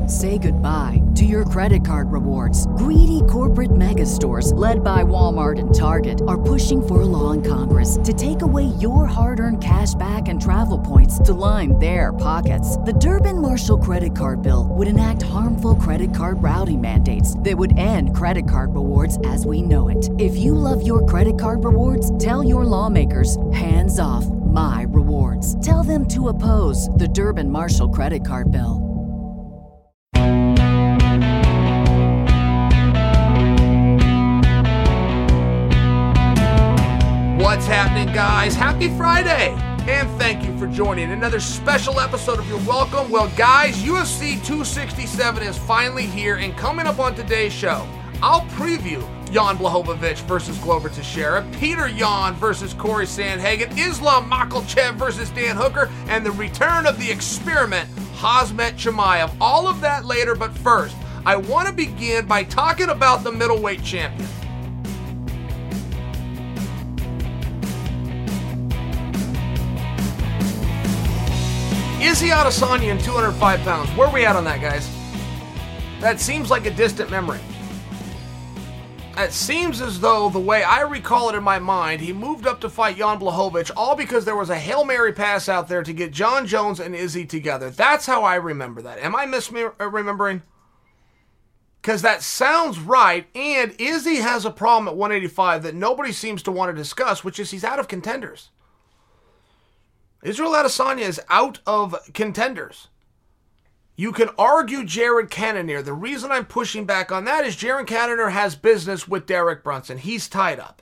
Say goodbye to your credit card rewards. Greedy corporate mega stores, led by Walmart and Target, are pushing for a law in Congress to take away your hard-earned cash back and travel points to line their pockets. The Durbin-Marshall credit card bill would enact harmful credit card routing mandates that would end credit card rewards as we know it. If you love your credit card rewards, tell your lawmakers, hands off my rewards. Tell them to oppose the Durbin-Marshall credit card bill. What's happening, guys? Happy Friday! And thank you for joining another special episode of Your Welcome. Well, guys, UFC 267 is finally here, and coming up on today's show, I'll preview Jan Blachowicz versus Glover Teixeira, Peter Yan versus Corey Sandhagen, Islam Makhachev versus Dan Hooker, and the return of the experiment, Khamzat Chimaev. All of that later, but first, I want to begin by talking about the middleweight champion. Izzy Adesanya in 205 pounds. Where are we at on that, guys? That seems like a distant memory. It seems as though, the way I recall it in my mind, he moved up to fight Jan Blachowicz, all because there was a Hail Mary pass out there to get John Jones and Izzy together. That's how I remember that. Am I misremembering? Because that sounds right, and Izzy has a problem at 185 that nobody seems to want to discuss, which is he's out of contenders. Israel Adesanya is out of contenders. You can argue Jared Cannonier. The reason I'm pushing back on that is Jared Cannonier has business with Derek Brunson. He's tied up.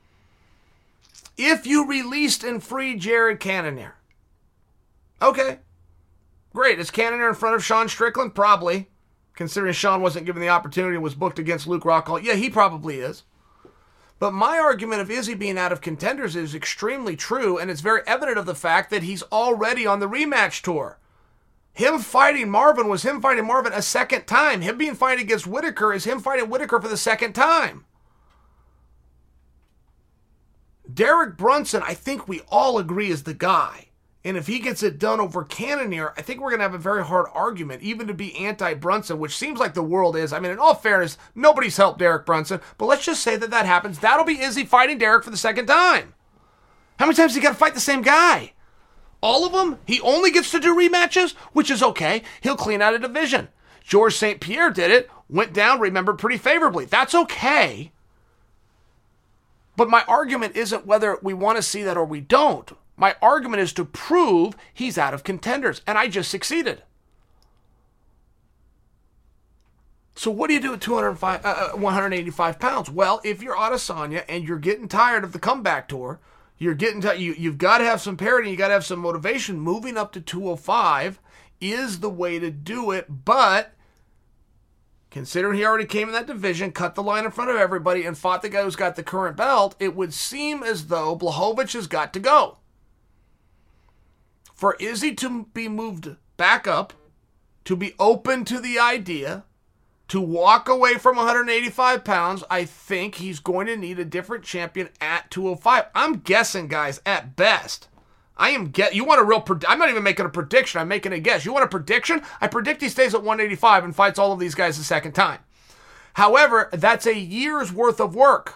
If you released and freed Jared Cannonier, okay, great. Is Cannonier in front of Sean Strickland? Probably. Considering Sean wasn't given the opportunity and was booked against Luke Rockhold. Yeah, he probably is. But my argument of Izzy being out of contenders is extremely true, and it's very evident of the fact that he's already on the rematch tour. Him fighting Marvin was him fighting Marvin a second time. Him being fighting against Whitaker is him fighting Whitaker for the second time. Derek Brunson, I think we all agree, is the guy. And if he gets it done over Cannonier, I think we're going to have a very hard argument, even to be anti-Brunson, which seems like the world is. I mean, in all fairness, nobody's helped Derek Brunson, but let's just say that happens. That'll be Izzy fighting Derek for the second time. How many times has he got to fight the same guy? All of them? He only gets to do rematches, which is okay. He'll clean out a division. George St. Pierre did it, went down, remember, pretty favorably. That's okay. But my argument isn't whether we want to see that or we don't. My argument is to prove he's out of contenders, and I just succeeded. So what do you do at 185 pounds? Well, if you're Adesanya and you're getting tired of the comeback tour, you've got to have some parity, you got to have some motivation. Moving up to 205 is the way to do it, but considering he already came in that division, cut the line in front of everybody, and fought the guy who's got the current belt, it would seem as though Blachowicz has got to go. For Izzy to be moved back up, to be open to the idea, to walk away from 185 pounds, I think he's going to need a different champion at 205. I'm guessing, guys, at best. You want a real, I'm not even making a prediction, I'm making a guess. You want a prediction? I predict he stays at 185 and fights all of these guys the second time. However, that's a year's worth of work.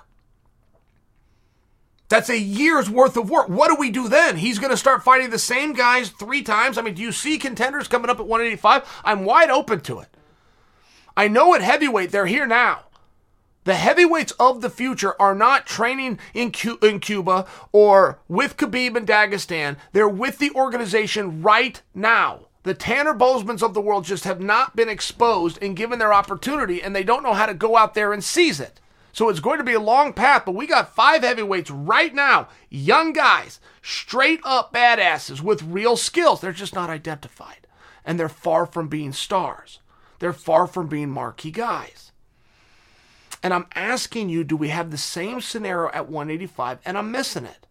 That's a year's worth of work. What do we do then? He's going to start fighting the same guys 3 times. I mean, do you see contenders coming up at 185? I'm wide open to it. I know at heavyweight, they're here now. The heavyweights of the future are not training in Cuba or with Khabib in Dagestan. They're with the organization right now. The Tanner Bozeman's of the world just have not been exposed and given their opportunity, and they don't know how to go out there and seize it. So it's going to be a long path, but we got 5 heavyweights right now, young guys, straight up badasses with real skills. They're just not identified, and they're far from being stars. They're far from being marquee guys. And I'm asking you, do we have the same scenario at 185? And I'm missing it.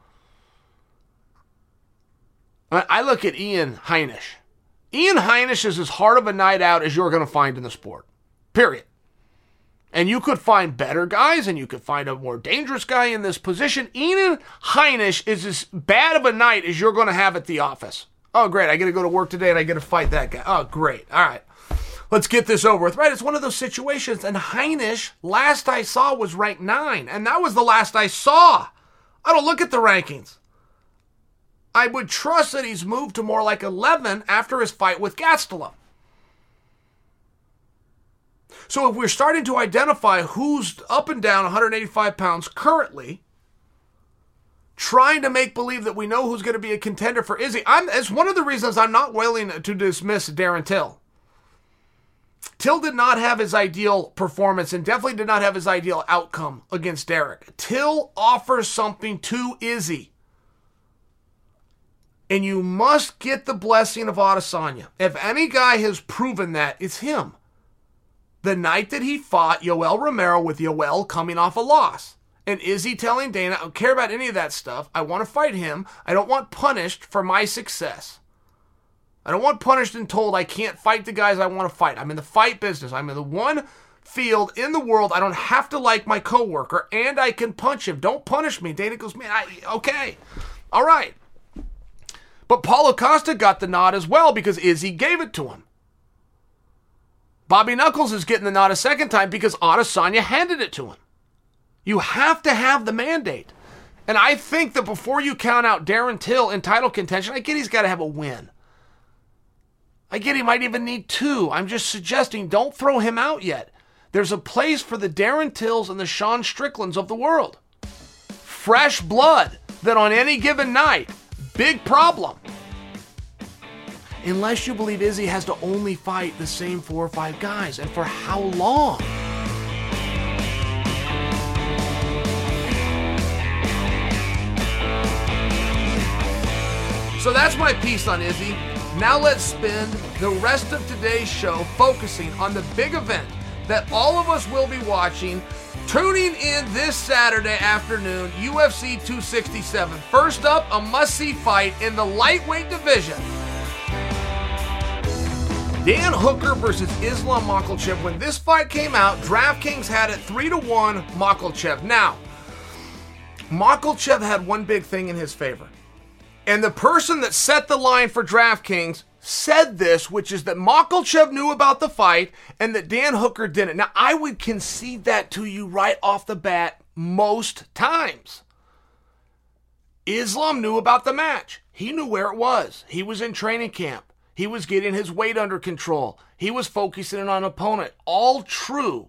I look at Ian Heinisch. Ian Heinisch is as hard of a night out as you're going to find in the sport. Period. And you could find better guys, and you could find a more dangerous guy in this position. Ian Heinisch is as bad of a night as you're going to have at the office. Oh, great. I get to go to work today, and I get to fight that guy. Oh, great. All right. let's get this over with. Right? It's one of those situations. And Heinisch, last I saw, was ranked 9. And that was the last I saw. I don't look at the rankings. I would trust that he's moved to more like 11 after his fight with Gastelum. So if we're starting to identify who's up and down 185 pounds currently, trying to make believe that we know who's going to be a contender for Izzy, it's one of the reasons I'm not willing to dismiss Darren Till. Till did not have his ideal performance and definitely did not have his ideal outcome against Derek. Till offers something to Izzy. And you must get the blessing of Adesanya. If any guy has proven that, it's him. The night that he fought Yoel Romero with Yoel coming off a loss. And Izzy telling Dana, I don't care about any of that stuff. I want to fight him. I don't want punished for my success. I don't want punished and told I can't fight the guys I want to fight. I'm in the fight business. I'm in the one field in the world I don't have to like my coworker, and I can punch him. Don't punish me. Dana goes, man, okay. All right. But Paulo Costa got the nod as well because Izzy gave it to him. Bobby Knuckles is getting the nod a second time because Adesanya handed it to him. You have to have the mandate. And I think that before you count out Darren Till in title contention, I get he's got to have a win. I get he might even need 2. I'm just suggesting don't throw him out yet. There's a place for the Darren Tills and the Sean Stricklands of the world. Fresh blood that on any given night, big problem. Unless you believe Izzy has to only fight the same 4 or 5 guys. And for how long? So that's my piece on Izzy. Now let's spend the rest of today's show focusing on the big event that all of us will be watching, tuning in this Saturday afternoon, UFC 267. First up, a must-see fight in the lightweight division. Dan Hooker versus Islam Makhachev. When this fight came out, DraftKings had it 3-1 Makhachev. Now, Makhachev had one big thing in his favor. And the person that set the line for DraftKings said this, which is that Makhachev knew about the fight and that Dan Hooker didn't. Now, I would concede that to you right off the bat most times. Islam knew about the match. He knew where it was. He was in training camp. He was getting his weight under control. He was focusing on an opponent. All true.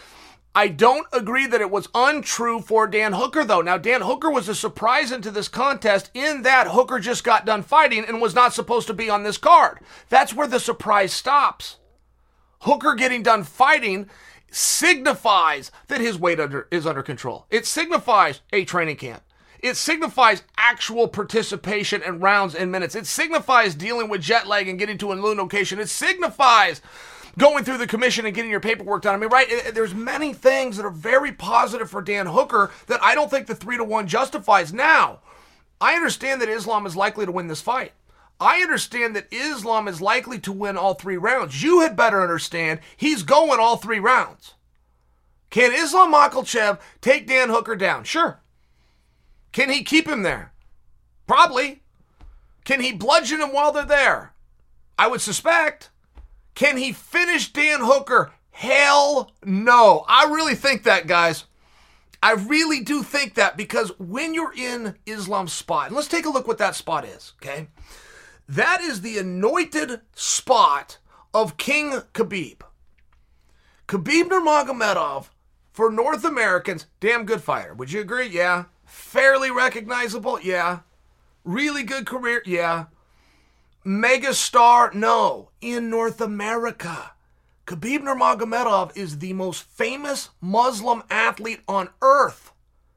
I don't agree that it was untrue for Dan Hooker, though. Now, Dan Hooker was a surprise into this contest in that Hooker just got done fighting and was not supposed to be on this card. That's where the surprise stops. Hooker getting done fighting signifies that his weight is under control. It signifies a training camp. It signifies actual participation in rounds and minutes. It signifies dealing with jet lag and getting to a new location. It signifies going through the commission and getting your paperwork done. I mean, right, there's many things that are very positive for Dan Hooker that I don't think the 3-1 justifies. Now, I understand that Islam is likely to win this fight. I understand that Islam is likely to win all 3 rounds. You had better understand he's going all 3 rounds. Can Islam Makhachev take Dan Hooker down? Sure. Can he keep him there? Probably. Can he bludgeon him while they're there? I would suspect. Can he finish Dan Hooker? Hell no. I really think that, guys. I really do think that, because when you're in Islam's spot, and let's take a look what that spot is, okay? That is the anointed spot of King Khabib. Khabib Nurmagomedov, for North Americans, damn good fighter. Would you agree? Yeah. Fairly recognizable? Yeah. Really good career? Yeah. Mega star? No. In North America, Khabib Nurmagomedov is the most famous Muslim athlete on earth.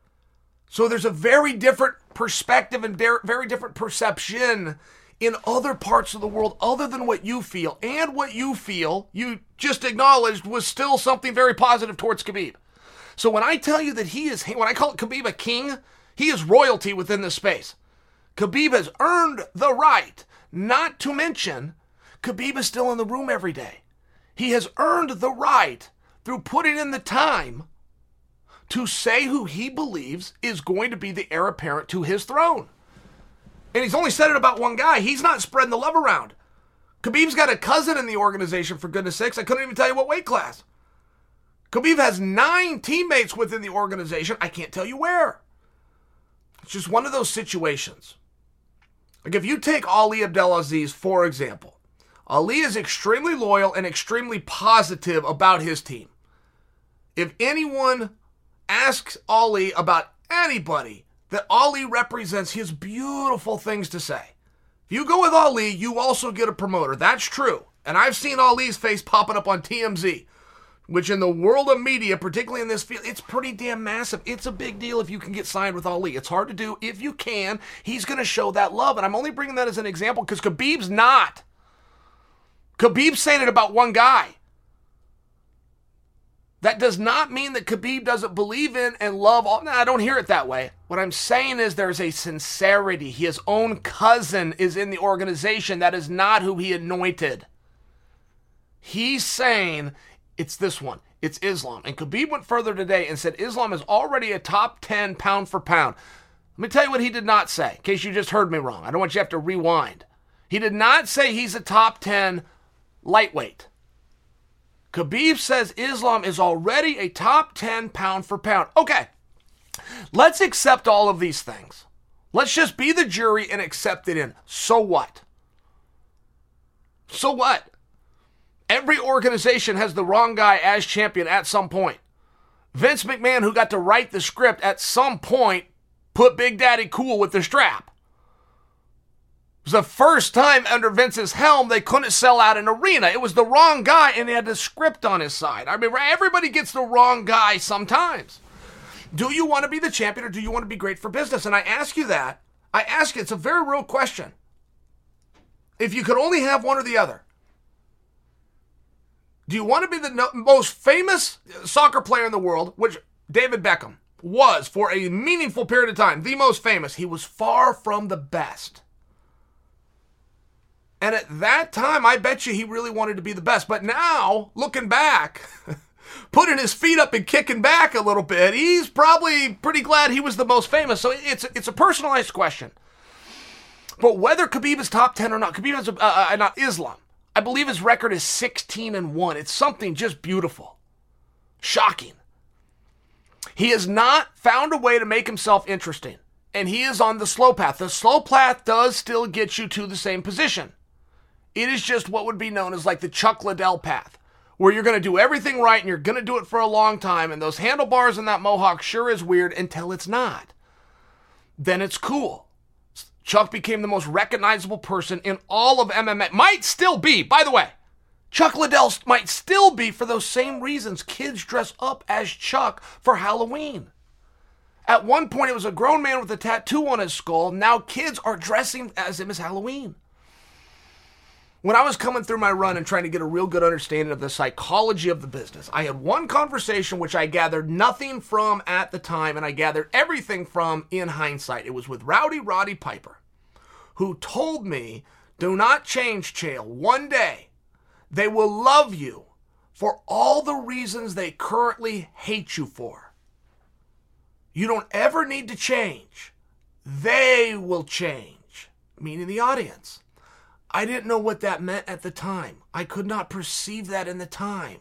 So there's a very different perspective and very different perception in other parts of the world other than what you feel. And what you feel, you just acknowledged, was still something very positive towards Khabib. So when I tell you that when I call Khabib a king, he is royalty within this space. Khabib has earned the right, not to mention, Khabib is still in the room every day. He has earned the right through putting in the time to say who he believes is going to be the heir apparent to his throne. And he's only said it about one guy. He's not spreading the love around. Khabib's got a cousin in the organization, for goodness sakes. I couldn't even tell you what weight class. Khabib has 9 teammates within the organization. I can't tell you where. It's just one of those situations. Like if you take Ali Abdelaziz, for example, Ali is extremely loyal and extremely positive about his team. If anyone asks Ali about anybody, that Ali represents his beautiful things to say. If you go with Ali, you also get a promoter. That's true. And I've seen Ali's face popping up on TMZ, which in the world of media, particularly in this field, it's pretty damn massive. It's a big deal if you can get signed with Ali. It's hard to do. If you can, he's going to show that love. And I'm only bringing that as an example because Khabib's not. Khabib's saying it about one guy. That does not mean that Khabib doesn't believe in and love all. No, I don't hear it that way. What I'm saying is there's a sincerity. His own cousin is in the organization. That is not who he anointed. He's saying it's this one. It's Islam. And Khabib went further today and said Islam is already a top 10 pound for pound. Let me tell you what he did not say, in case you just heard me wrong. I don't want you to have to rewind. He did not say he's a top 10 lightweight. Khabib says Islam is already a top 10 pound for pound. Okay, let's accept all of these things. Let's just be the jury and accept it in. So what? So what? Every organization has the wrong guy as champion at some point. Vince McMahon, who got to write the script at some point, put Big Daddy Cool with the strap. It was the first time under Vince's helm they couldn't sell out an arena. It was the wrong guy, and he had the script on his side. I mean, everybody gets the wrong guy sometimes. Do you want to be the champion, or do you want to be great for business? And I ask you that. I ask you, it's a very real question. If you could only have one or the other, do you want to be the most famous soccer player in the world, which David Beckham was for a meaningful period of time, the most famous? He was far from the best. And at that time, I bet you he really wanted to be the best. But now, looking back, putting his feet up and kicking back a little bit, he's probably pretty glad he was the most famous. So it's a personalized question. But whether Khabib is top 10 or not, Khabib is not Islam. I believe his record is 16-1. It's something just beautiful. Shocking. He has not found a way to make himself interesting. And he is on the slow path. The slow path does still get you to the same position. It is just what would be known as like the Chuck Liddell path, where you're going to do everything right and you're going to do it for a long time. And those handlebars and that mohawk sure is weird until it's not. Then it's cool. Chuck became the most recognizable person in all of MMA. Might still be, by the way. Chuck Liddell might still be for those same reasons. Kids dress up as Chuck for Halloween. At one point, it was a grown man with a tattoo on his skull. Now kids are dressing as him as Halloween. When I was coming through my run and trying to get a real good understanding of the psychology of the business, I had one conversation which I gathered nothing from at the time, and I gathered everything from in hindsight. It was with Rowdy Roddy Piper, who told me, do not change, Chael. One day, they will love you for all the reasons they currently hate you for. You don't ever need to change. They will change, meaning the audience. I didn't know what that meant at the time. I could not perceive that in the time.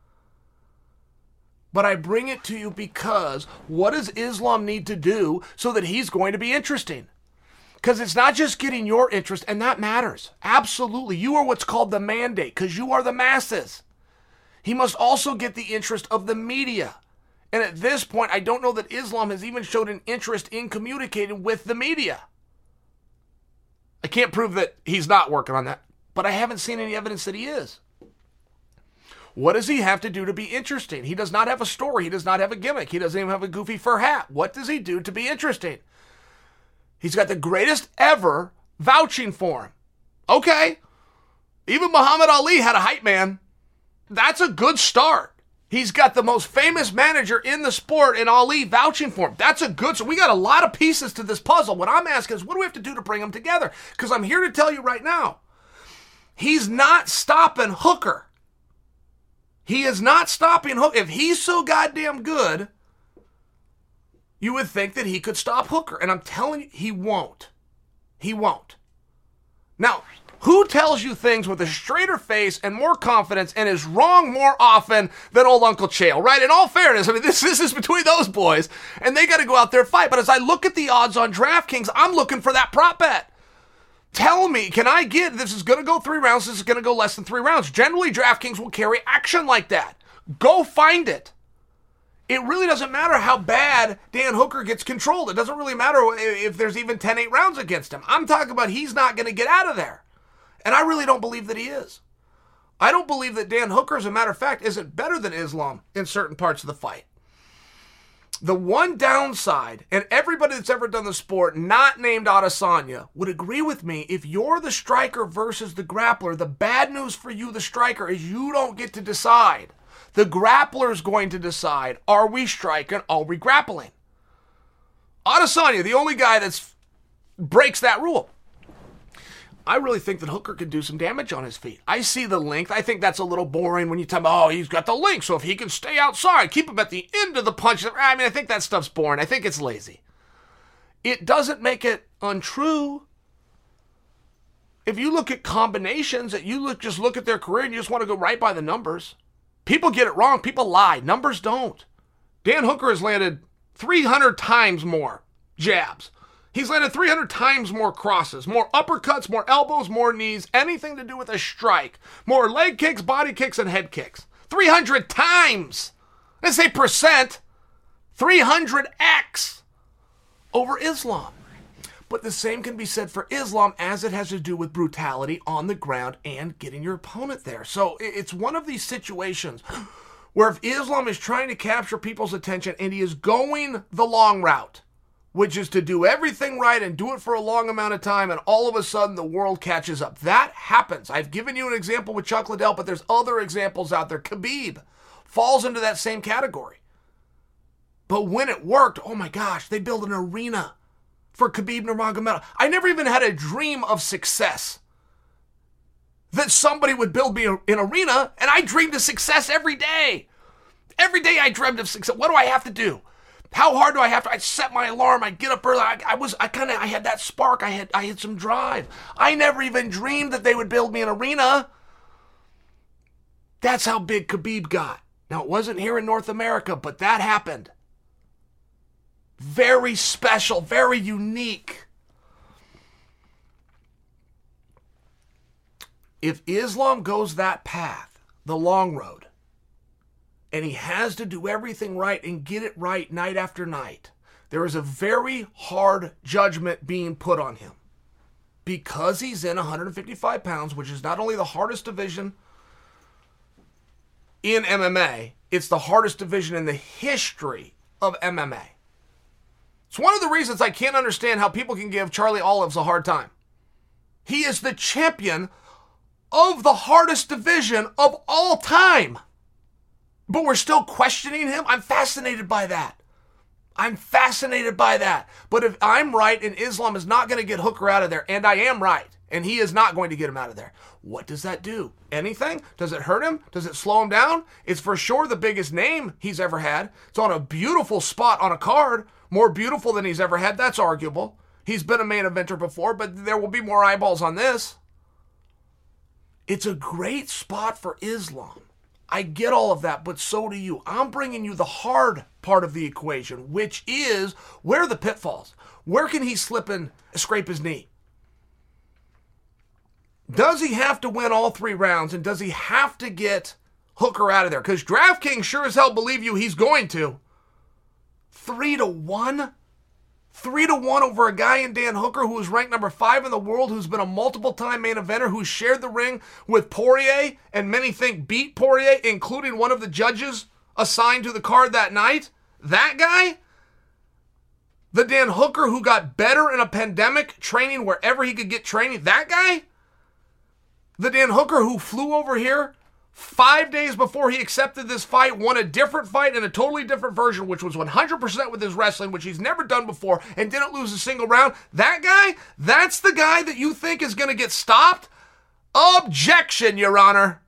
But I bring it to you because what does Islam need to do so that he's going to be interesting? Because it's not just getting your interest, and that matters. Absolutely. You are what's called the mandate because you are the masses. He must also get the interest of the media. And at this point, I don't know that Islam has even showed an interest in communicating with the media. I can't prove that he's not working on that, but I haven't seen any evidence that he is. What does he have to do to be interesting? He does not have a story. He does not have a gimmick. He doesn't even have a goofy fur hat. What does he do to be interesting? He's got the greatest ever vouching for him. Okay. Even Muhammad Ali had a hype man. That's a good start. He's got the most famous manager in the sport in Ali vouching for him. That's a good, so we got a lot of pieces to this puzzle. What I'm asking is, what do we have to do to bring them together? Because I'm here to tell you right now, he's not stopping Hooker. He is not stopping Hooker. If he's so goddamn good, you would think that he could stop Hooker. And I'm telling you, he won't. He won't. Now, Who tells you things with a straighter face and more confidence and is wrong more often than old Uncle Chael, right? In all fairness, I mean, this is between those boys, and they got to go out there and fight. But as I look at the odds on DraftKings, I'm looking for that prop bet. Tell me, can I get, this is going to go 3 rounds, this is going to go less than 3 rounds. Generally, DraftKings will carry action like that. Go find it. It really doesn't matter how bad Dan Hooker gets controlled. It doesn't really matter if there's even 10-8 rounds against him. I'm talking about he's not going to get out of there. And I really don't believe that he is. I don't believe that Dan Hooker, as a matter of fact, isn't better than Islam in certain parts of the fight. The one downside, and everybody that's ever done the sport, not named Adesanya, would agree with me, if you're the striker versus the grappler, the bad news for you, the striker, is you don't get to decide. The grappler's going to decide, are we striking, are we grappling? Adesanya, the only guy that breaks that rule. I really think that Hooker could do some damage on his feet. I see the length. I think that's a little boring when you talk about, he's got the length, so if he can stay outside, keep him at the end of the punch. I mean, I think that stuff's boring. I think it's lazy. It doesn't make it untrue. If you look at combinations, that you just look at their career and you just want to go right by the numbers. People get it wrong. People lie. Numbers don't. Dan Hooker has landed 300 times more jabs. He's landed 300 times more crosses, more uppercuts, more elbows, more knees, anything to do with a strike. More leg kicks, body kicks, and head kicks. 300 times. Let's say percent. 300x over Islam. But the same can be said for Islam as it has to do with brutality on the ground and getting your opponent there. So it's one of these situations where if Islam is trying to capture people's attention and he is going the long route, which is to do everything right and do it for a long amount of time, and all of a sudden the world catches up. That happens. I've given you an example with Chuck Liddell, but there's other examples out there. Khabib falls into that same category. But when it worked, oh my gosh, they built an arena for Khabib Nurmagomedov. I never even had a dream of success that somebody would build me an arena, and I dreamed of success every day. Every day I dreamed of success. What do I have to do? How hard do I have to? I'd set my alarm. I'd get up early. I had that spark. I had some drive. I never even dreamed that they would build me an arena. That's how big Khabib got. Now, it wasn't here in North America, but that happened. Very special, very unique. If Islam goes that path, the long road, and he has to do everything right and get it right night after night, there is a very hard judgment being put on him. Because he's in 155 pounds, which is not only the hardest division in MMA, it's the hardest division in the history of MMA. It's one of the reasons I can't understand how people can give Charlie Olives a hard time. He is the champion of the hardest division of all time. But we're still questioning him? I'm fascinated by that. But if I'm right and Islam is not going to get Hooker out of there, and I am right, and he is not going to get him out of there, what does that do? Anything? Does it hurt him? Does it slow him down? It's for sure the biggest name he's ever had. It's on a beautiful spot on a card, more beautiful than he's ever had. That's arguable. He's been a main eventer before, but there will be more eyeballs on this. It's a great spot for Islam. I get all of that, but so do you. I'm bringing you the hard part of the equation, which is, where are the pitfalls? Where can he slip and scrape his knee? Does he have to win all 3 rounds, and does he have to get Hooker out of there? Because DraftKings sure as hell believe you he's going to. 3-1? 3-1 over a guy in Dan Hooker who is ranked number 5 in the world, who's been a multiple-time main eventer, who shared the ring with Poirier, and many think beat Poirier, including one of the judges assigned to the card that night. That guy? The Dan Hooker who got better in a pandemic, training wherever he could get training. That guy? The Dan Hooker who flew over here 5 days before he accepted this fight, won a different fight in a totally different version, which was 100% with his wrestling, which he's never done before, and didn't lose a single round. That guy? That's the guy that you think is going to get stopped? Objection, Your Honor.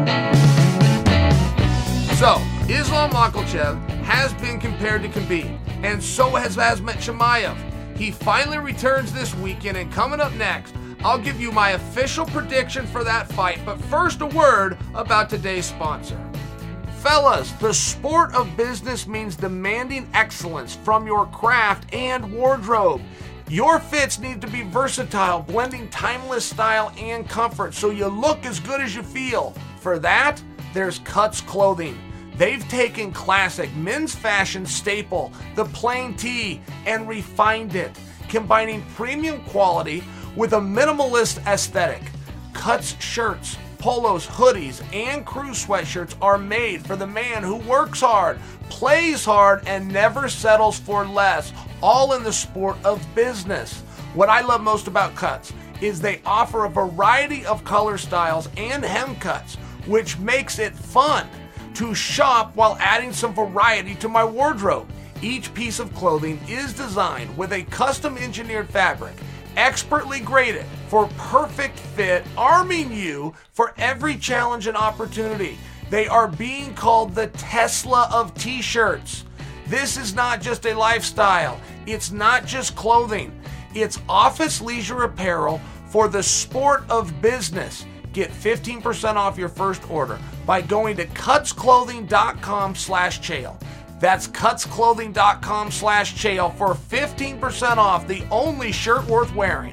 So, Islam Makhachev has been compared to Khabib. and so has Khamzat Chimaev. He finally returns this weekend, and coming up next, I'll give you my official prediction for that fight. But first, a word about today's sponsor. Fellas, the sport of business means demanding excellence from your craft and wardrobe. Your fits need to be versatile, blending timeless style and comfort so you look as good as you feel. For that, there's Cuts Clothing. They've taken classic men's fashion staple, the plain tee, and refined it, combining premium quality with a minimalist aesthetic. Cuts shirts, polos, hoodies, and crew sweatshirts are made for the man who works hard, plays hard, and never settles for less, all in the sport of business. What I love most about Cuts is they offer a variety of color styles and hem cuts, which makes it fun to shop while adding some variety to my wardrobe. Each piece of clothing is designed with a custom engineered fabric, expertly graded for perfect fit, arming you for every challenge and opportunity. They are being called the Tesla of t-shirts. This is not just a lifestyle. It's not just clothing. It's office leisure apparel for the sport of business. Get 15% off your first order by going to cutsclothing.com/Chael. That's cutsclothing.com/Chael for 15% off the only shirt worth wearing.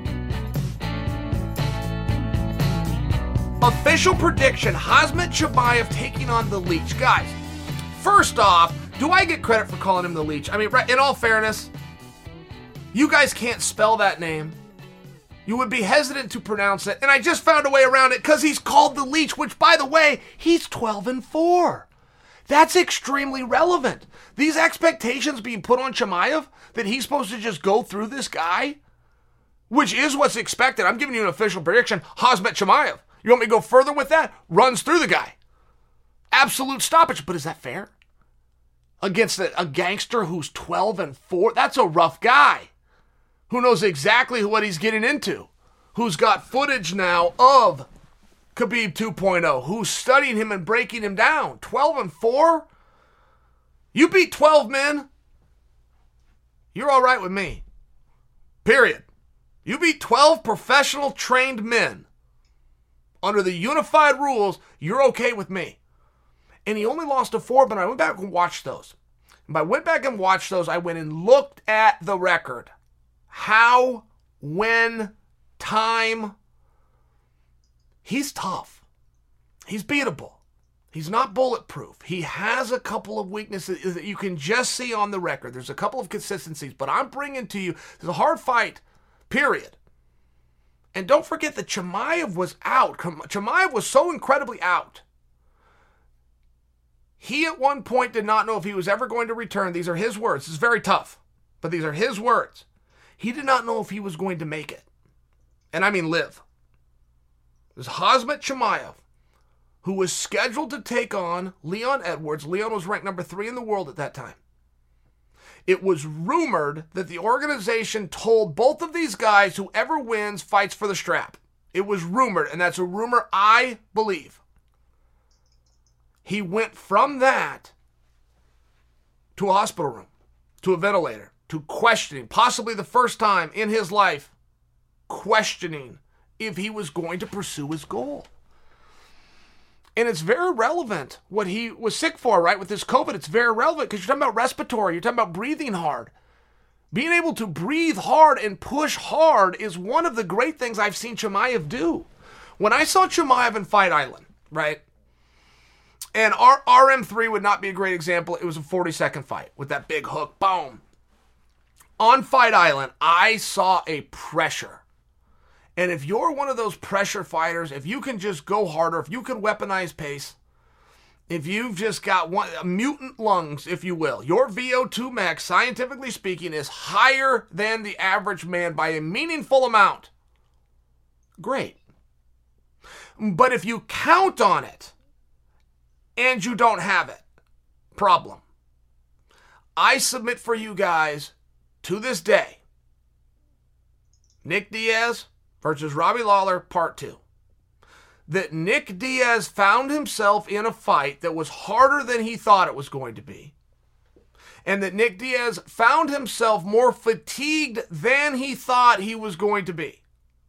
Official prediction, Khamzat Chimaev taking on the Leech. Guys, first off, do I get credit for calling him the Leech? I mean, in all fairness, you guys can't spell that name. You would be hesitant to pronounce it, and I just found a way around it because he's called the Leech, which, by the way, he's 12-4. That's extremely relevant. These expectations being put on Chimaev that he's supposed to just go through this guy, which is what's expected. I'm giving you an official prediction. Khamzat Chimaev. You want me to go further with that? Runs through the guy. Absolute stoppage. But is that fair? Against a gangster who's 12-4? That's a rough guy. Who knows exactly what he's getting into, who's got footage now of Khabib 2.0, who's studying him and breaking him down. 12-4? You beat 12 men, you're all right with me. Period. You beat 12 professional trained men under the unified rules, you're okay with me. And he only lost to 4, but I went back and watched those. And I went back and watched those, I went and looked at the record. How, when, time. He's tough. He's beatable. He's not bulletproof. He has a couple of weaknesses that you can just see on the record. There's a couple of consistencies, but I'm bringing to you, there's a hard fight, period. And don't forget that Chimaev was out. Chimaev was so incredibly out. He at one point did not know if he was ever going to return. These are his words. This is very tough, but these are his words. He did not know if he was going to make it. And I mean live. There's Khamzat Chimaev, who was scheduled to take on Leon Edwards. Leon was ranked number 3 in the world at that time. It was rumored that the organization told both of these guys, whoever wins fights for the strap. It was rumored, and that's a rumor I believe. He went from that to a hospital room, to a ventilator, to questioning, possibly the first time in his life, questioning if he was going to pursue his goal. And it's very relevant what he was sick for, right? With this COVID, it's very relevant because you're talking about respiratory, you're talking about breathing hard. Being able to breathe hard and push hard is one of the great things I've seen Chimaev do. When I saw Chimaev in Fight Island, right? And RM3 would not be a great example. It was a 40-second fight with that big hook, boom. On Fight Island, I saw a pressure. And if you're one of those pressure fighters, if you can just go harder, if you can weaponize pace, if you've just got mutant lungs, if you will, your VO2 max, scientifically speaking, is higher than the average man by a meaningful amount. Great. But if you count on it and you don't have it, problem. I submit for you guys, to this day, Nick Diaz versus Robbie Lawler, part 2. That Nick Diaz found himself in a fight that was harder than he thought it was going to be. and that Nick Diaz found himself more fatigued than he thought he was going to be.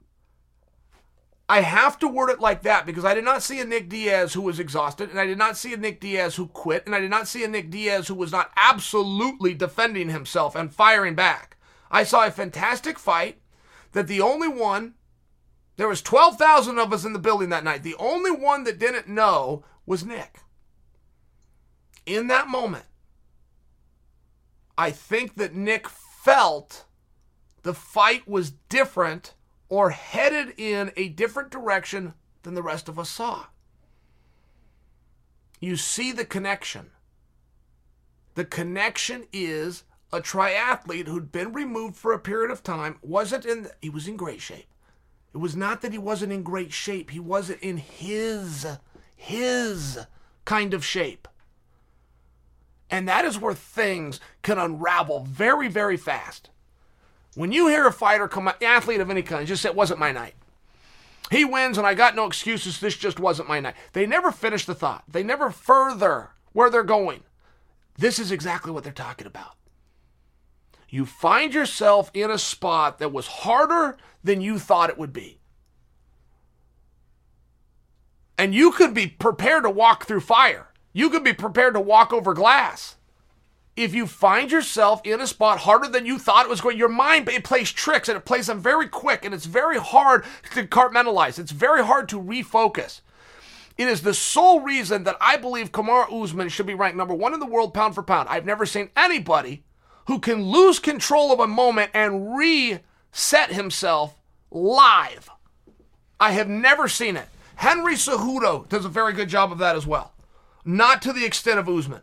I have to word it like that because I did not see a Nick Diaz who was exhausted, and I did not see a Nick Diaz who quit, and I did not see a Nick Diaz who was not absolutely defending himself and firing back. I saw a fantastic fight that the only one, there was 12,000 of us in the building that night, the only one that didn't know was Nick. In that moment, I think that Nick felt the fight was different or headed in a different direction than the rest of us saw. You see the connection. The connection is a triathlete who'd been removed for a period of time, he was in great shape. It was not that he wasn't in great shape. He wasn't in his kind of shape. And that is where things can unravel very, very fast. When you hear a fighter come out, athlete of any kind, just say, it wasn't my night. He wins and I got no excuses, this just wasn't my night. They never finish the thought. They never further where they're going. This is exactly what they're talking about. You find yourself in a spot that was harder than you thought it would be. And you could be prepared to walk through fire. You could be prepared to walk over glass. If you find yourself in a spot harder than you thought it was going, your mind, it plays tricks and it plays them very quick, and it's very hard to compartmentalize. It's very hard to refocus. It is the sole reason that I believe Kamaru Usman should be ranked number 1 in the world pound for pound. I've never seen anybody who can lose control of a moment and reset himself live. I have never seen it. Henry Cejudo does a very good job of that as well. Not to the extent of Usman.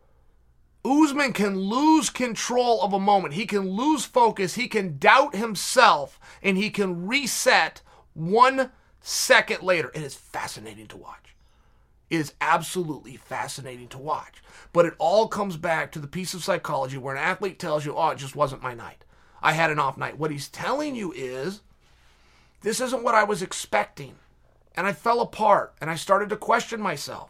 Usman can lose control of a moment. He can lose focus. He can doubt himself, and he can reset 1 second later. It is fascinating to watch. It is absolutely fascinating to watch. But it all comes back to the piece of psychology where an athlete tells you, oh, it just wasn't my night. I had an off night. What he's telling you is, this isn't what I was expecting. And I fell apart, and I started to question myself.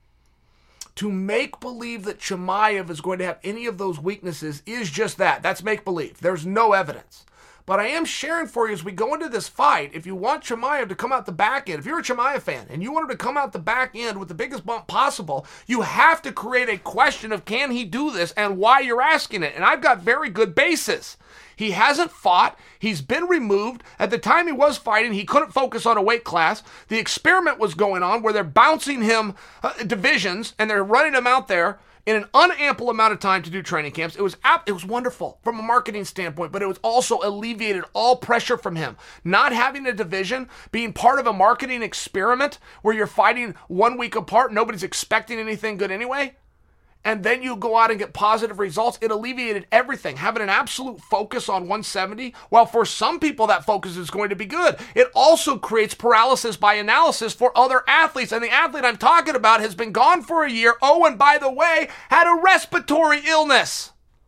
To make believe that Chimaev is going to have any of those weaknesses is just that. That's make believe. There's no evidence. But I am sharing for you as we go into this fight, if you want Chimaev to come out the back end, if you're a Chimaev fan and you want him to come out the back end with the biggest bump possible, you have to create a question of can he do this and why you're asking it. And I've got very good basis. He hasn't fought. He's been removed. At the time he was fighting, he couldn't focus on a weight class. The experiment was going on where they're bouncing him divisions and they're running him out there in an unample amount of time to do training camps. It was wonderful from a marketing standpoint, but it was also alleviated all pressure from him. Not having a division, being part of a marketing experiment where you're fighting 1 week apart, nobody's expecting anything good anyway, and then you go out and get positive results, it alleviated everything. Having an absolute focus on 170, while for some people that focus is going to be good, it also creates paralysis by analysis for other athletes. And the athlete I'm talking about has been gone for a year. Oh, and by the way, had a respiratory illness.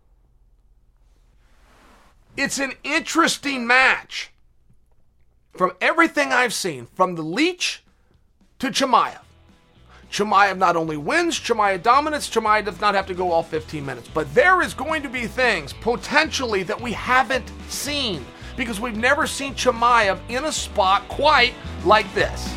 It's an interesting match. From everything I've seen, from the Leech to Chimaev. Chimaev not only wins, Chimaev dominates, Chimaev does not have to go all 15 minutes. But there is going to be things, potentially, that we haven't seen. Because we've never seen Chimaev in a spot quite like this.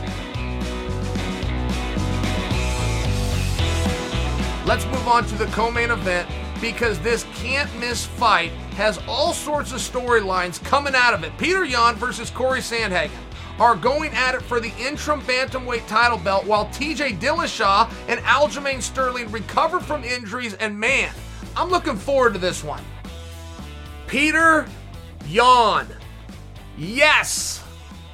Let's move on to the co-main event, because this can't-miss fight has all sorts of storylines coming out of it. Peter Yan versus Corey Sandhagen are going at it for the interim bantamweight title belt while TJ Dillashaw and Aljamain Sterling recover from injuries, and man, I'm looking forward to this one. Peter Yan. Yes.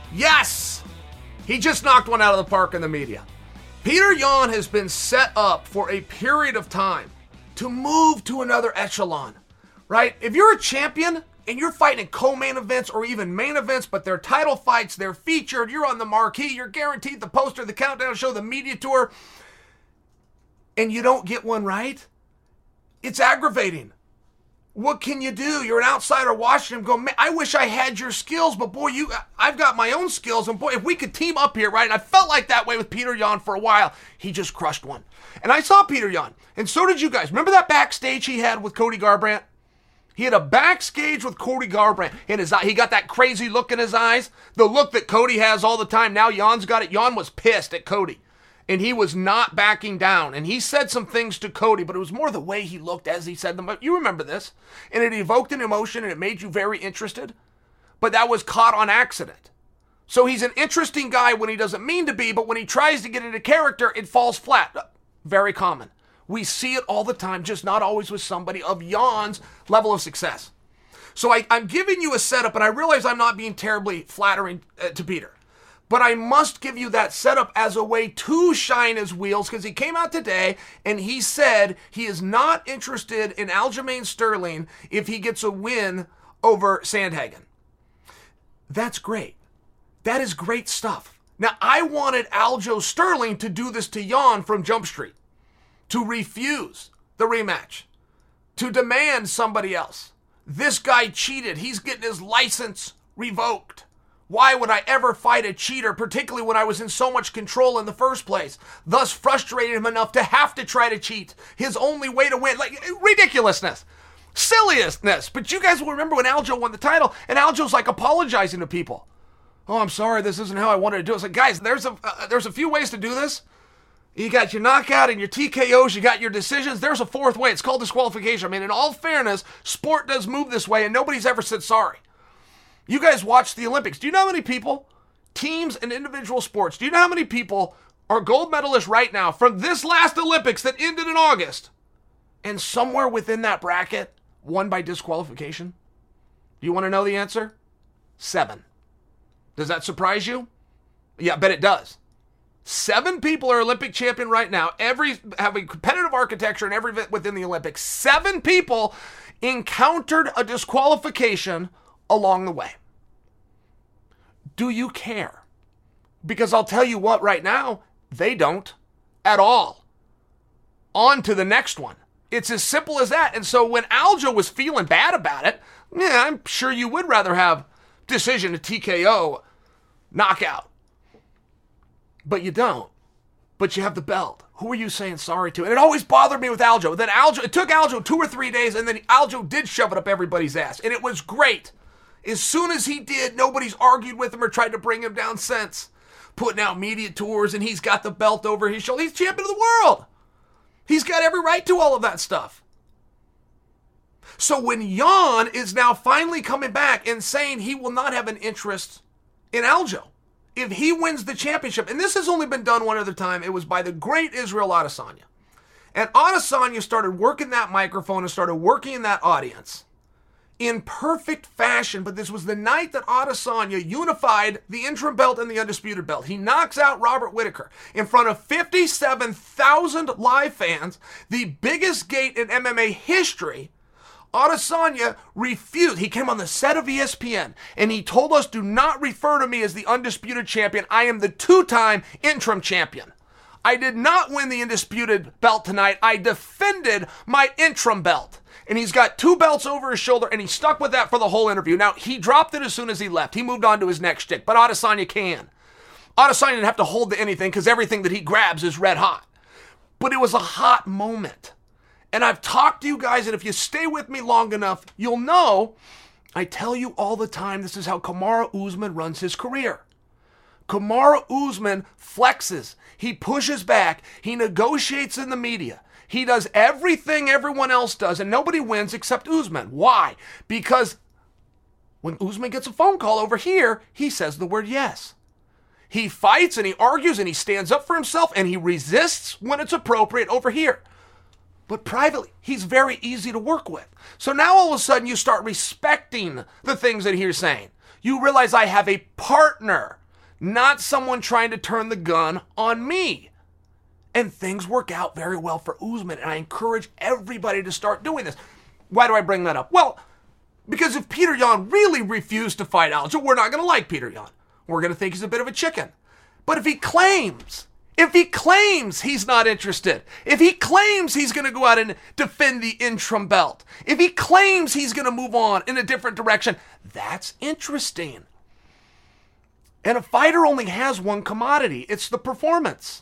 He just knocked one out of the park in the media. Peter Yan has been set up for a period of time to move to another echelon, right? If you're a champion and you're fighting in co-main events or even main events, but they're title fights, they're featured, you're on the marquee, you're guaranteed the poster, the countdown show, the media tour, and you don't get one right, it's aggravating. What can you do? You're an outsider watching him go, man, I wish I had your skills, but boy, I've got my own skills, and boy, if we could team up here, right? And I felt like that way with Peter Yan for a while. He just crushed one. And I saw Peter Yan, and so did you guys. Remember that backstage he had with Cody Garbrandt? He had a backstage with Cody Garbrandt. In his eye, he got that crazy look in his eyes, the look that Cody has all the time. Now Yan's got it. Yan was pissed at Cody. And he was not backing down. And he said some things to Cody, but it was more the way he looked as he said them. But you remember this. And it evoked an emotion, and it made you very interested. But that was caught on accident. So he's an interesting guy when he doesn't mean to be, but when he tries to get into character, it falls flat. Very common. We see it all the time, just not always with somebody of Yan's level of success. So I'm giving you a setup, and I realize I'm not being terribly flattering to Peter. But I must give you that setup as a way to shine his wheels, because he came out today and he said he is not interested in Aljamain Sterling if he gets a win over Sandhagen. That's great. That is great stuff. Now, I wanted Aljo Sterling to do this to Yan from Jump Street, to refuse the rematch, to demand somebody else. This guy cheated. He's getting his license revoked. Why would I ever fight a cheater, particularly when I was in so much control in the first place? Thus frustrated him enough to have to try to cheat. His only way to win. Like, ridiculousness. Silliness. But you guys will remember when Aljo won the title, and Aljo's like apologizing to people. Oh, I'm sorry, this isn't how I wanted to do it. It's like, guys, there's a few ways to do this. You got your knockout and your TKOs, you got your decisions. There's a fourth way. It's called disqualification. I mean, in all fairness, sport does move this way, and nobody's ever said sorry. You guys watch the Olympics. Do you know how many people, teams and individual sports, do you know how many people are gold medalists right now from this last Olympics that ended in August, and somewhere within that bracket won by disqualification? Do you want to know the answer? 7. Does that surprise you? Yeah, I bet it does. 7 people are Olympic champion right now, having competitive architecture and every bit within the Olympics. 7 people encountered a disqualification along the way. Do you care? Because I'll tell you what, right now, they don't at all. On to the next one. It's as simple as that. And so when Aljo was feeling bad about it, yeah, I'm sure you would rather have decision to TKO, knockout. But you don't. But you have the belt. Who are you saying sorry to? And it always bothered me with Aljo. Then it took Aljo 2 or 3 days, and then Aljo did shove it up everybody's ass. And it was great. As soon as he did, nobody's argued with him or tried to bring him down since. Putting out media tours, and he's got the belt over his shoulder. He's champion of the world. He's got every right to all of that stuff. So when Yan is now finally coming back and saying he will not have an interest in Aljo if he wins the championship, and this has only been done one other time, it was by the great Israel Adesanya. And Adesanya started working that microphone and started working that audience in perfect fashion, but this was the night that Adesanya unified the interim belt and the undisputed belt. He knocks out Robert Whittaker in front of 57,000 live fans, the biggest gate in MMA history. Adesanya refused. He came on the set of ESPN, and he told us, do not refer to me as the undisputed champion. I am the 2-time interim champion. I did not win the undisputed belt tonight. I defended my interim belt. And he's got 2 belts over his shoulder, and he stuck with that for the whole interview. Now, he dropped it as soon as he left. He moved on to his next shtick, but Adesanya can. Adesanya didn't have to hold to anything because everything that he grabs is red hot. But it was a hot moment. And I've talked to you guys, and if you stay with me long enough, you'll know I tell you all the time this is how Kamaru Usman runs his career. Kamaru Usman flexes. He pushes back. He negotiates in the media. He does everything everyone else does, and nobody wins except Usman. Why? Because when Usman gets a phone call over here, he says the word yes. He fights, and he argues, and he stands up for himself, and he resists when it's appropriate over here. But privately, he's very easy to work with. So now all of a sudden you start respecting the things that he's saying. You realize I have a partner, not someone trying to turn the gun on me. And things work out very well for Usman, and I encourage everybody to start doing this. Why do I bring that up? Well, because if Peter Yan really refused to fight Aljo, we're not going to like Peter Yan. We're going to think he's a bit of a chicken. But if he claims If he claims he's not interested, if he claims he's going to go out and defend the interim belt, if he claims he's going to move on in a different direction, that's interesting. And a fighter only has one commodity. It's the performance.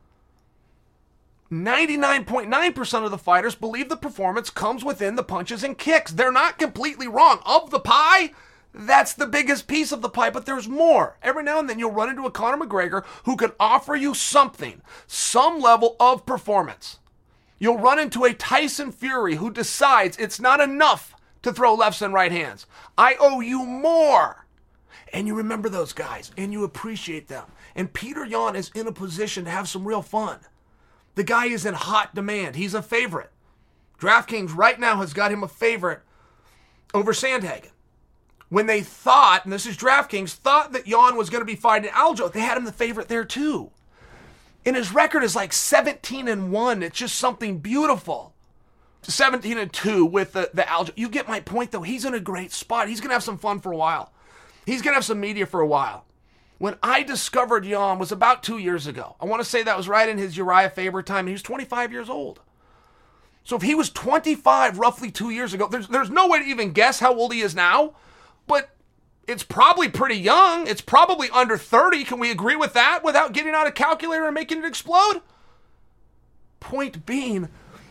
99.9% of the fighters believe the performance comes within the punches and kicks. They're not completely wrong. Of the pie, that's the biggest piece of the pie, but there's more. Every now and then you'll run into a Conor McGregor who can offer you something, some level of performance. You'll run into a Tyson Fury who decides it's not enough to throw lefts and right hands. I owe you more. And you remember those guys, and you appreciate them. And Petr Yan is in a position to have some real fun. The guy is in hot demand. He's a favorite. DraftKings right now has got him a favorite over Sandhagen. When they thought, and this is DraftKings, thought that Yan was going to be fighting Aljo, they had him the favorite there too. And his record is like 17-1. It's just something beautiful. 17-2 with the Aljo. You get my point though. He's in a great spot. He's going to have some fun for a while. He's going to have some media for a while. When I discovered Yan was about 2 years ago. I want to say that was right in his Uriah Faber time. He was 25 years old. So if he was 25 roughly 2 years ago, there's no way to even guess how old he is now. But it's probably pretty young. It's probably under 30. Can we agree with that without getting out a calculator and making it explode? Point being,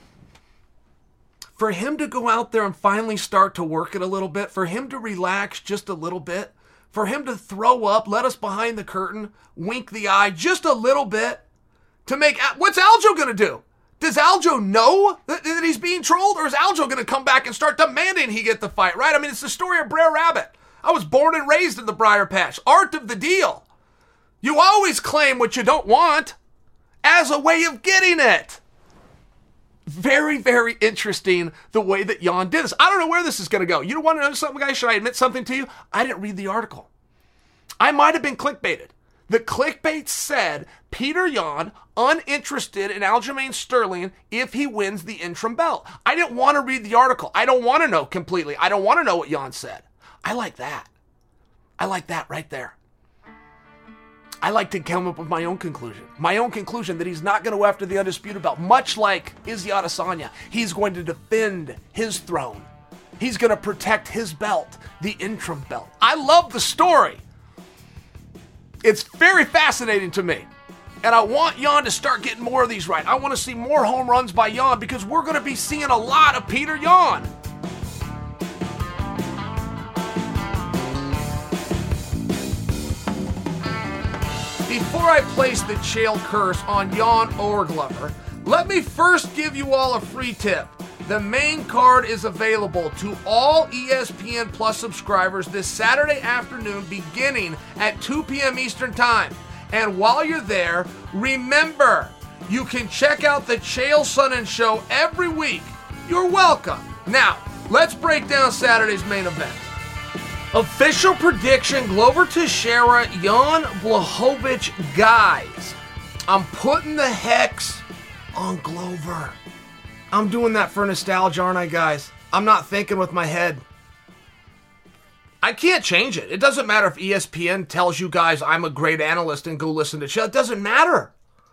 for him to go out there and finally start to work it a little bit, for him to relax just a little bit, for him to throw up, let us behind the curtain, wink the eye just a little bit, to make, what's Aljo going to do? Does Aljo know that he's being trolled, or is Aljo going to come back and start demanding he get the fight, right? I mean, it's the story of Brer Rabbit. I was born and raised in the Briar Patch. Art of the deal. You always claim what you don't want as a way of getting it. Very, very interesting the way that Yan did this. I don't know where this is going to go. You don't want to know something, guys? Should I admit something to you? I didn't read the article. I might have been clickbaited. The clickbait said Petr Yan uninterested in Aljamain Sterling if he wins the interim belt. I didn't want to read the article. I don't want to know completely. I don't want to know what Yan said. I like that. I like that right there. I like to come up with my own conclusion. My own conclusion that he's not going to go after the undisputed belt. Much like Izzy Adesanya, he's going to defend his throne. He's going to protect his belt, the interim belt. I love the story. It's very fascinating to me. And I want Yan to start getting more of these right. I want to see more home runs by Yan because we're going to be seeing a lot of Petr Yan. Before I place the Chael curse on Yan or Glover, let me first give you all a free tip. The main card is available to all ESPN Plus subscribers this Saturday afternoon beginning at 2 p.m. Eastern Time. And while you're there, remember, you can check out the Chael Sonnen Show every week. You're welcome. Now, let's break down Saturday's main event. Official prediction, Glover Teixeira, Jan Blachowicz. Guys, I'm putting the hex on Glover. I'm doing that for nostalgia, aren't I, guys? I'm not thinking with my head. I can't change it. It doesn't matter if ESPN tells you guys I'm a great analyst and go listen to Chael. It doesn't matter.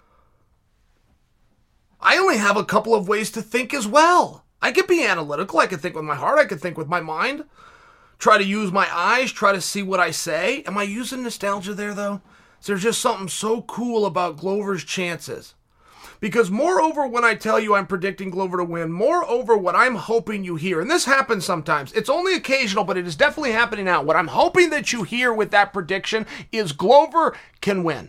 I only have a couple of ways to think as well. I could be analytical. I could think with my heart. I could think with my mind. Try to use my eyes. Try to see what I say. Am I using nostalgia there, though? Is there just something so cool about Glover's chances? Because moreover, when I tell you I'm predicting Glover to win, moreover, what I'm hoping you hear, and this happens sometimes, it's only occasional, but it is definitely happening now. What I'm hoping that you hear with that prediction is Glover can win.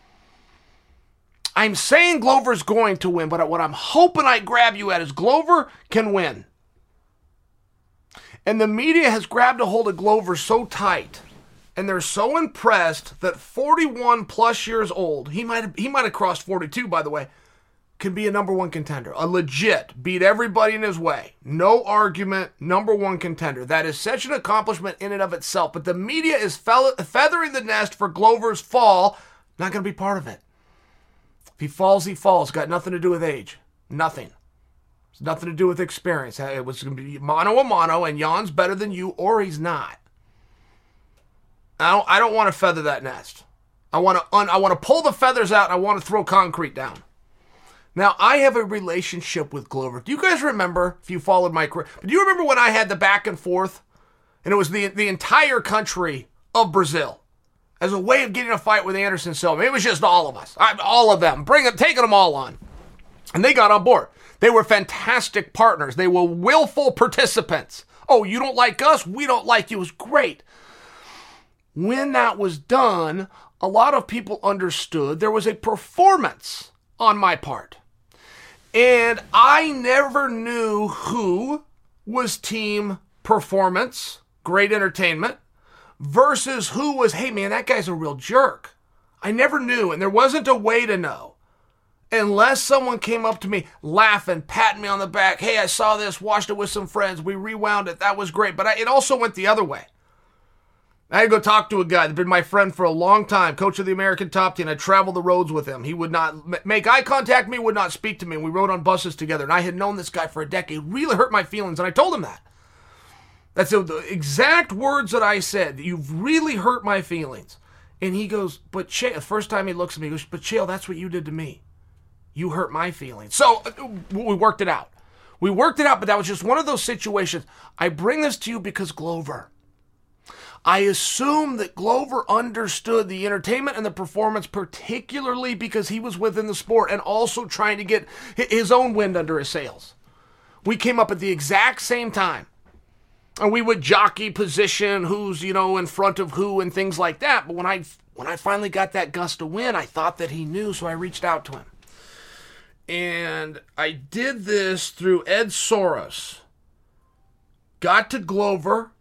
I'm saying Glover's going to win, but what I'm hoping I grab you at is Glover can win. And the media has grabbed a hold of Glover so tight, and they're so impressed that 41 plus years old, he might have crossed 42, by the way, can be a number one contender. A legit, beat everybody in his way. No argument, number one contender. That is such an accomplishment in and of itself. But the media is feathering the nest for Glover's fall. Not going to be part of it. If he falls, he falls. Got nothing to do with age. Nothing. It's nothing to do with experience. It was going to be mano a mano, and Jan's better than you, or he's not. I don't want to feather that nest. I want to pull the feathers out, and I want to throw concrete down. Now, I have a relationship with Glover. Do you guys remember, if you followed my career, do you remember when I had the back and forth, and it was the entire country of Brazil as a way of getting a fight with Anderson Silva? It was just all of us, all of them, taking them all on. And they got on board. They were fantastic partners. They were willful participants. Oh, you don't like us? We don't like you. It was great. When that was done, a lot of people understood there was a performance on my part. And I never knew who was team performance, great entertainment, versus who was, hey man, that guy's a real jerk. I never knew, and there wasn't a way to know. Unless someone came up to me laughing, patting me on the back, hey, I saw this, watched it with some friends, we rewound it, that was great. But it also went the other way. I had to go talk to a guy that had been my friend for a long time, coach of the American top team. I traveled the roads with him. He would not make eye contact with me, would not speak to me. We rode on buses together, and I had known this guy for a decade. It really hurt my feelings, and I told him that. That's the exact words that I said. You've really hurt my feelings. And he goes, but Chael, the first time he looks at me, he goes, but Chael, that's what you did to me. You hurt my feelings. So we worked it out. We worked it out, but that was just one of those situations. I bring this to you because Glover. I assume that Glover understood the entertainment and the performance, particularly because he was within the sport and also trying to get his own wind under his sails. We came up at the exact same time. And we would jockey position who's, in front of who and things like that. But when I finally got that gust of wind, I thought that he knew, so I reached out to him. And I did this through Ed Soros. Got to Glover,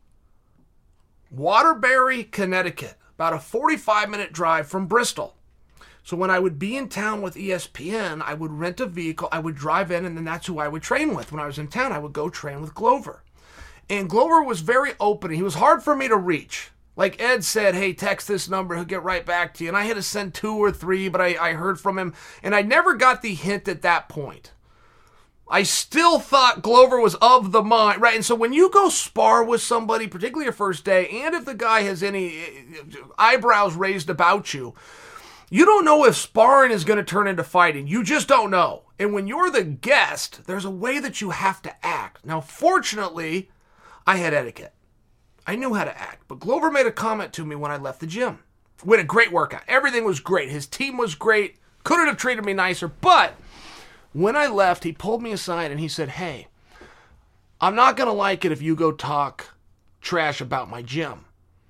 Waterbury, Connecticut, about a 45-minute drive from Bristol. So when I would be in town with ESPN, I would rent a vehicle, I would drive in, and then that's who I would train with. When I was in town, I would go train with Glover. And Glover was very open. He was hard for me to reach. Like Ed said, hey, text this number, he'll get right back to you. And I had to send 2 or 3, but I heard from him. And I never got the hint at that point. I still thought Glover was of the mind, right? And so when you go spar with somebody, particularly your first day, and if the guy has any eyebrows raised about you, you don't know if sparring is going to turn into fighting. You just don't know. And when you're the guest, there's a way that you have to act. Now, fortunately, I had etiquette. I knew how to act. But Glover made a comment to me when I left the gym. We had a great workout. Everything was great. His team was great. Couldn't have treated me nicer. But when I left, he pulled me aside and he said, hey, I'm not going to like it if you go talk trash about my gym.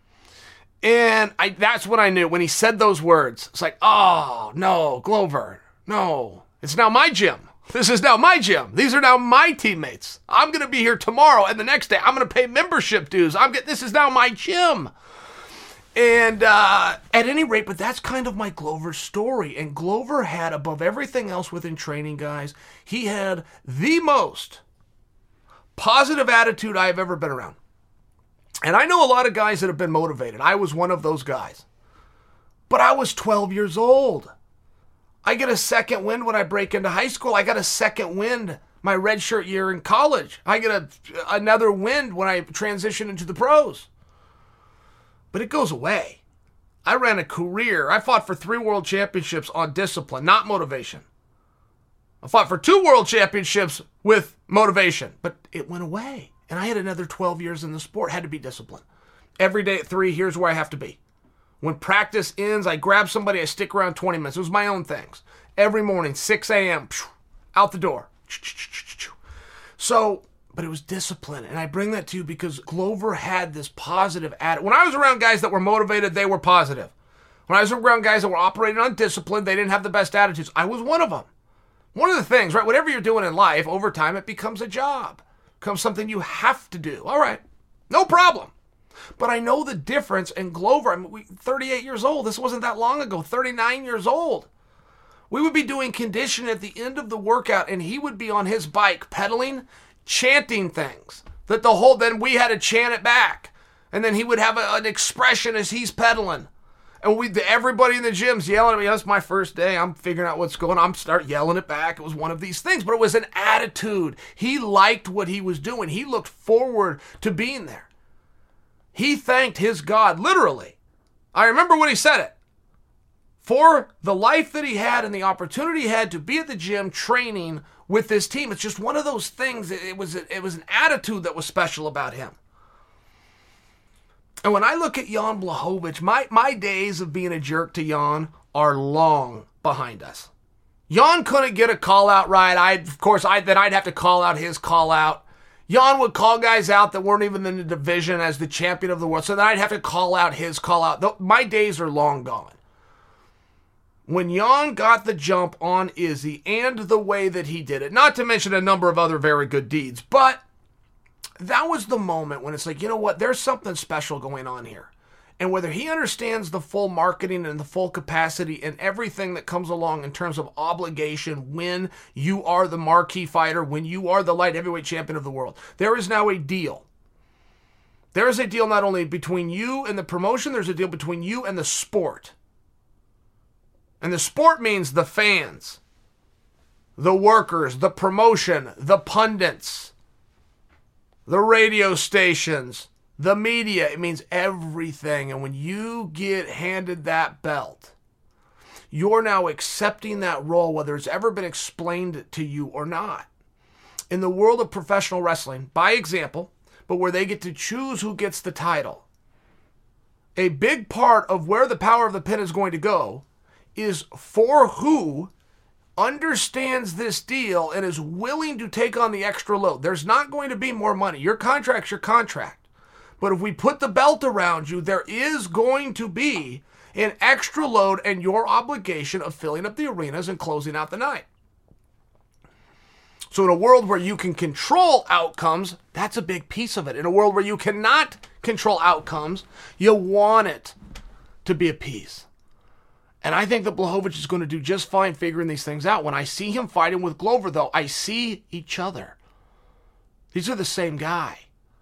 And that's when I knew. When he said those words, it's like, oh, no, Glover, no. It's now my gym. This is now my gym. These are now my teammates. I'm going to be here tomorrow, and the next day I'm going to pay membership dues. This is now my gym. And at any rate, but that's kind of my Glover story. And Glover had, above everything else within training, guys, he had the most positive attitude I have ever been around. And I know a lot of guys that have been motivated. I was one of those guys. But I was 12 years old. I get a second wind when I break into high school. I got a second wind my redshirt year in college. I get another wind when I transition into the pros. But it goes away. I ran a career. I fought for 3 world championships on discipline, not motivation. I fought for 2 world championships with motivation, but it went away. And I had another 12 years in the sport. Had to be disciplined. Every day at 3, here's where I have to be. When practice ends, I grab somebody, I stick around 20 minutes. It was my own things. Every morning, 6 a.m., out the door. So, but it was discipline. And I bring that to you because Glover had this positive attitude. When I was around guys that were motivated, they were positive. When I was around guys that were operating on discipline, they didn't have the best attitudes. I was one of them. One of the things, right, whatever you're doing in life, over time, it becomes a job. It becomes something you have to do. All right, no problem. But I know the difference, and Glover, 38 years old, this wasn't that long ago, 39 years old. We would be doing conditioning at the end of the workout, and he would be on his bike pedaling, chanting things. Then we had to chant it back. And then he would have an expression as he's pedaling. And everybody in the gym's yelling at me. That's my first day. I'm figuring out what's going on. I'm start yelling it back. It was one of these things, but it was an attitude. He liked what he was doing. He looked forward to being there. He thanked his God, literally. I remember when he said it. for the life that he had and the opportunity he had to be at the gym training with this team. It's just one of those things. It was an attitude that was special about him. And when I look at Jan Blachowicz, my days of being a jerk to Jan are long behind us. Jan couldn't get a call out right. I'd have to call out his call out. Jan would call guys out that weren't even in the division as the champion of the world. So then I'd have to call out his call out. My days are long gone. When Jan got the jump on Izzy and the way that he did it, not to mention a number of other very good deeds, but that was the moment when it's like, you know what, there's something special going on here. And whether he understands the full marketing and the full capacity and everything that comes along in terms of obligation when you are the marquee fighter, when you are the light heavyweight champion of the world, there is now a deal. There is a deal not only between you and the promotion, there's a deal between you and the sport. And the sport means the fans, the workers, the promotion, the pundits, the radio stations, the media. It means everything. And when you get handed that belt, you're now accepting that role, whether it's ever been explained to you or not. In the world of professional wrestling, by example, but where they get to choose who gets the title, a big part of where the power of the pin is going to go is for who understands this deal and is willing to take on the extra load. There's not going to be more money. Your contract's your contract. But if we put the belt around you, there is going to be an extra load and your obligation of filling up the arenas and closing out the night. So in a world where you can control outcomes, that's a big piece of it. In a world where you cannot control outcomes, you want it to be a piece. And I think that Blachowicz is going to do just fine figuring these things out. When I see him fighting with Glover, though, I see each other. These are the same guy.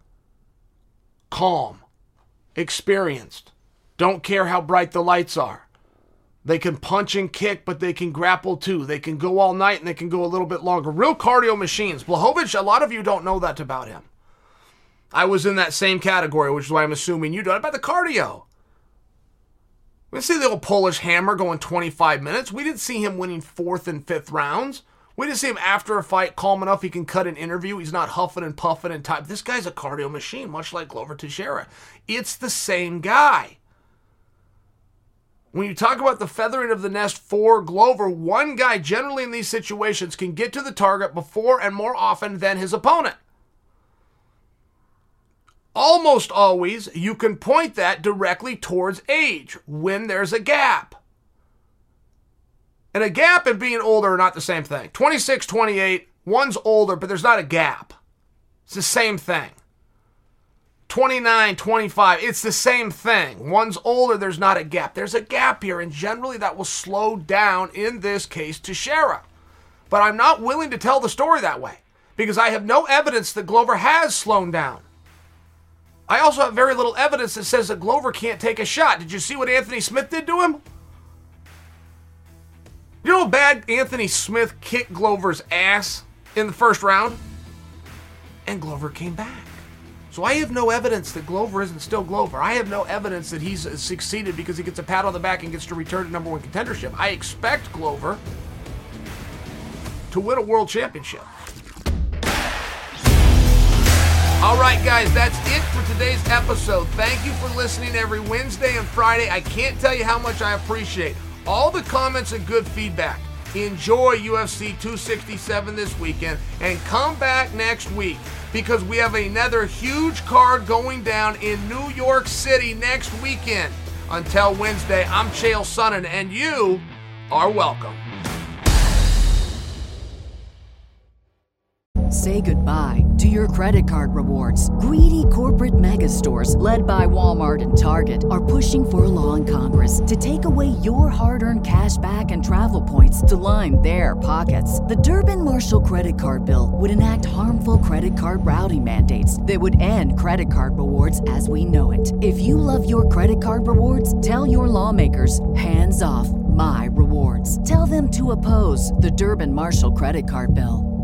Calm, experienced, don't care how bright the lights are. They can punch and kick, but they can grapple too. They can go all night and they can go a little bit longer. Real cardio machines. Blachowicz, a lot of you don't know that about him. I was in that same category, which is why I'm assuming you don't. About the cardio. We didn't see the old Polish hammer going 25 minutes. We didn't see him winning 4th and 5th rounds. We didn't see him after a fight calm enough he can cut an interview. He's not huffing and puffing and type. This guy's a cardio machine, much like Glover Teixeira. It's the same guy. When you talk about the feathering of the nest for Glover, one guy generally in these situations can get to the target before and more often than his opponent. Almost always, you can point that directly towards age when there's a gap. And a gap and being older are not the same thing. 26, 28, one's older, but there's not a gap. It's the same thing. 29, 25, it's the same thing. One's older, there's not a gap. There's a gap here, and generally that will slow down, in this case, Teixeira. But I'm not willing to tell the story that way, because I have no evidence that Glover has slowed down. I also have very little evidence that says that Glover can't take a shot. Did you see what Anthony Smith did to him? You know how bad Anthony Smith kicked Glover's ass in the first round? And Glover came back. So I have no evidence that Glover isn't still Glover. I have no evidence that he's succeeded because he gets a pat on the back and gets to return to number one contendership. I expect Glover to win a world championship. All right, guys, that's it for today's episode. Thank you for listening every Wednesday and Friday. I can't tell you how much I appreciate all the comments and good feedback. Enjoy UFC 267 this weekend and come back next week because we have another huge card going down in New York City next weekend. Until Wednesday, I'm Chael Sonnen, and you are welcome. Say goodbye to your credit card rewards. Greedy corporate mega stores, led by Walmart and Target, are pushing for a law in Congress to take away your hard-earned cash back and travel points to line their pockets. The Durbin-Marshall credit card bill would enact harmful credit card routing mandates that would end credit card rewards as we know it. If you love your credit card rewards, tell your lawmakers, hands off my rewards. Tell them to oppose the Durbin-Marshall credit card bill.